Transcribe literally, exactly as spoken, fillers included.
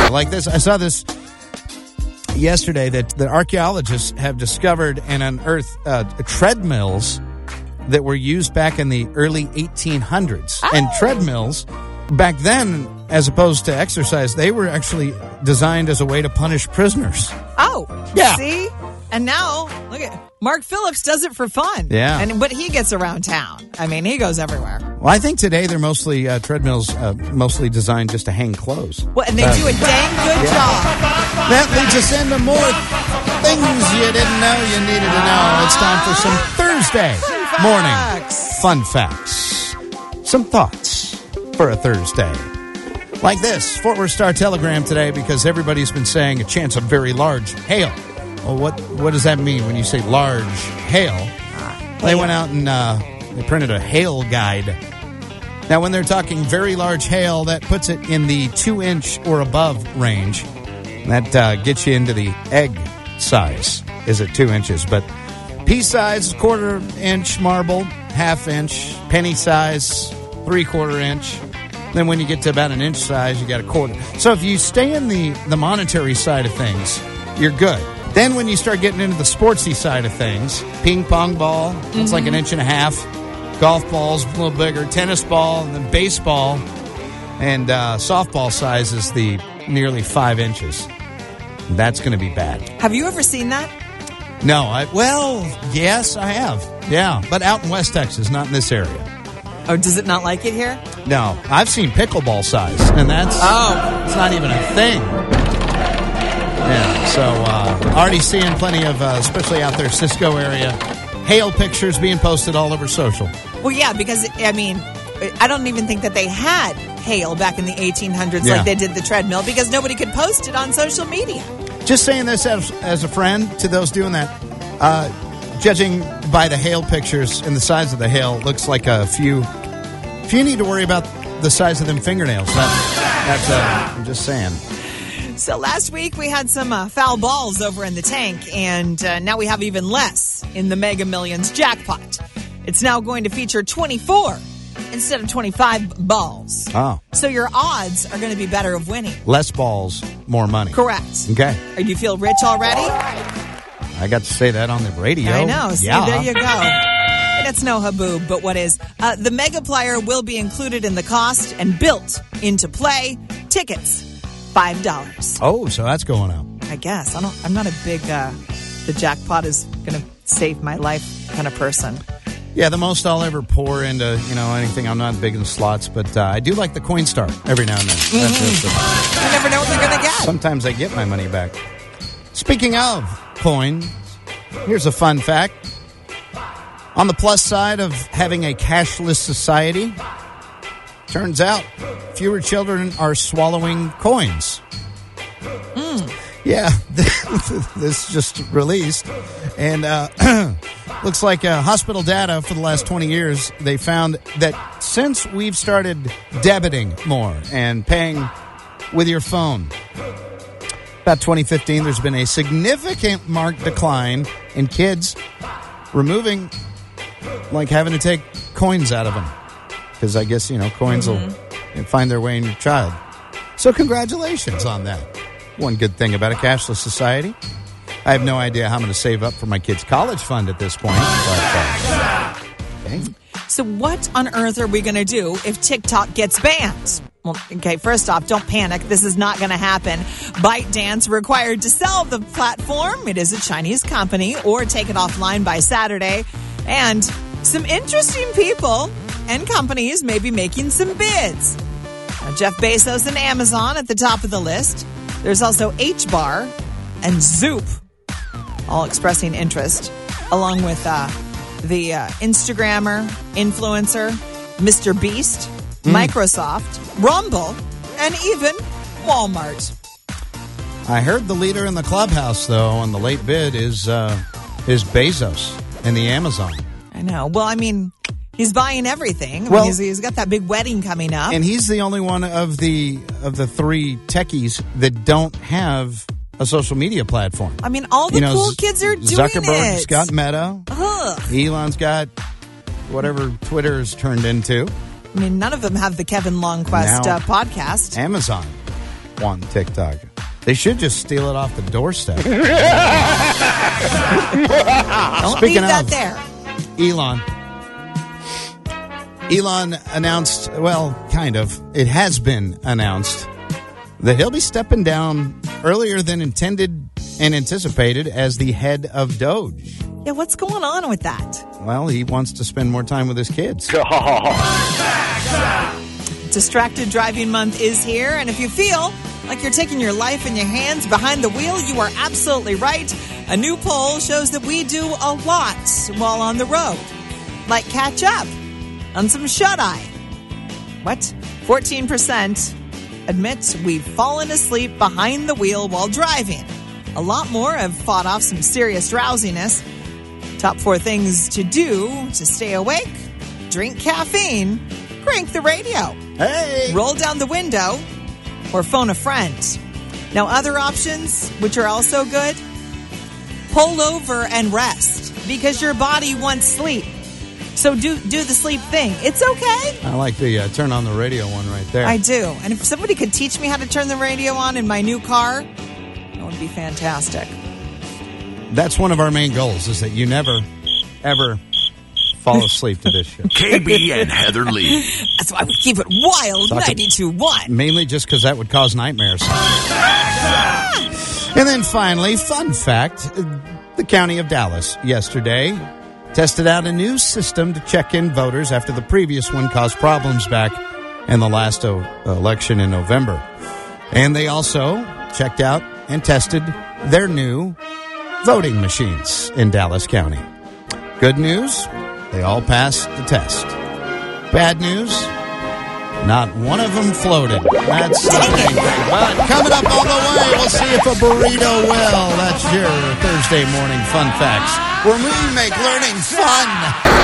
Like this, I saw this yesterday that the archaeologists have discovered and unearthed uh, treadmills that were used back in the early eighteen hundreds. Oh. And treadmills, back then, as opposed to exercise, they were actually designed as a way to punish prisoners. Oh, yeah. See? And now, look at Mark Phillips does it for fun. Yeah. And but he gets around town. I mean, he goes everywhere. Well, I think today they're mostly uh, treadmills, uh, mostly designed just to hang clothes. Well, and they uh, do a dang good yeah. job. That leads us into more things you didn't know you needed to know. It's time for some Thursday Fun morning facts. fun facts. Some thoughts for a Thursday. Like this, Fort Worth Star-Telegram today, because everybody's been saying a chance of very large hail. Well, what what does that mean when you say large hail? Uh, they went out and uh, they printed a hail guide. Now, when they're talking very large hail, that puts it in the two-inch or above range. That uh, gets you into the egg size, is at two inches. But pea size, quarter-inch marble, half-inch, penny size, three-quarter inch. Then when you get to about an inch size, you got a quarter. So if you stay in the, the monetary side of things, you're good. Then when you start getting into the sportsy side of things, ping pong ball, it's mm-hmm. like an inch and a half. Golf ball's a little bigger. Tennis ball, and then baseball. And uh, softball size is the nearly five inches. That's going to be bad. Have you ever seen that? No. I Well, yes, I have. Yeah, but out in West Texas, not in this area. Oh, does it not like it here? No. I've seen pickleball size, and that's oh, it's not even a thing. Yeah, so uh, already seeing plenty of, uh, especially out there, Cisco area, hail pictures being posted all over social. Well, yeah, because, I mean, I don't even think that they had hail back in the eighteen hundreds yeah. like they did the treadmill, because nobody could post it on social media. Just saying this as, as a friend to those doing that. Uh, judging by the hail pictures and the size of the hail, looks like a few. If you need to worry about the size of them fingernails, that, that's, uh, I'm just saying. So last week we had some uh, foul balls over in the tank, and uh, now we have even less in the Mega Millions jackpot. It's now going to feature twenty-four instead of twenty-five balls. Oh. So your odds are going to be better of winning. Less balls, more money. Correct. Okay. Do you feel rich already? I got to say that on the radio. I know. See, yeah. There you go. It's no haboob, but what is? Uh, the Megaplier will be included in the cost and built into play. Tickets, five dollars. Oh, so that's going up. I guess. I don't, I'm not a big, uh, the jackpot is going to save my life kind of person. Yeah, the most I'll ever pour into, you know, anything. I'm not big in slots, but uh, I do like the Coinstar every now and then. Mm-hmm. That's just a, you never know what you're going to get. Sometimes I get my money back. Speaking of coins, here's a fun fact. On the plus side of having a cashless society, turns out fewer children are swallowing coins. Mm. Yeah, this just released. And uh, looks like uh, hospital data for the last twenty years, they found that since we've started debiting more and paying with your phone, about twenty fifteen, there's been a significant marked decline in kids removing, like having to take coins out of them. Because I guess, you know, coins mm-hmm. will find their way in your child. So congratulations on that. One good thing about a cashless society. I have no idea how I'm going to save up for my kids' college fund at this point. But, uh, okay. So what on earth are we going to do if TikTok gets banned? Well, okay, first off, don't panic. This is not going to happen. ByteDance required to sell the platform. It is a Chinese company, or take it offline by Saturday. And some interesting people and companies may be making some bids. Now, Jeff Bezos and Amazon at the top of the list. There's also H Bar and Zoop, all expressing interest, along with uh, the uh, Instagrammer, influencer, Mister Beast, mm. Microsoft, Rumble, and even Walmart. I heard the leader in the clubhouse, though, on the late bid is uh, is Bezos and the Amazon. I know. Well, I mean, he's buying everything. I well, mean, he's, he's got that big wedding coming up, and he's the only one of the of the three techies that don't have a social media platform. I mean, all the you know, cool kids are doing Zuckerberg's it. got Meta. Ugh. Elon's got whatever Twitter's turned into. I mean, none of them have the Kevin Longquest uh, podcast. Amazon. want TikTok. They should just steal it off the doorstep. Don't Speaking leave that of- there. Elon. Elon announced, well, kind of, it has been announced that he'll be stepping down earlier than intended and anticipated as the head of Doge. Yeah, what's going on with that? Well, he wants to spend more time with his kids. Distracted Driving Month is here, and if you feel like you're taking your life in your hands behind the wheel, you are absolutely right. A new poll shows that we do a lot while on the road, like catch up on some shut-eye. What? fourteen percent admit we've fallen asleep behind the wheel while driving. A lot more have fought off some serious drowsiness. Top four things to do to stay awake: drink caffeine, crank the radio, Hey! roll down the window, or phone a friend. Now, other options, which are also good: pull over and rest, because your body wants sleep. So do do the sleep thing. It's okay. I like the uh, turn on the radio one right there. I do. And if somebody could teach me how to turn the radio on in my new car, that would be fantastic. That's one of our main goals, is that you never, ever fall asleep to this show. K B and Heather Lee. That's why we keep it wild, Talk- ninety-two point one. Mainly just because that would cause nightmares. And then finally, fun fact, the county of Dallas yesterday tested out a new system to check in voters after the previous one caused problems back in the last o- election in November. And they also checked out and tested their new voting machines in Dallas County. Good news, they all passed the test. Bad news, not one of them floated. That's something. But coming up all the way, we'll see if a burrito will. That's your Thursday morning fun facts, where we make learning fun.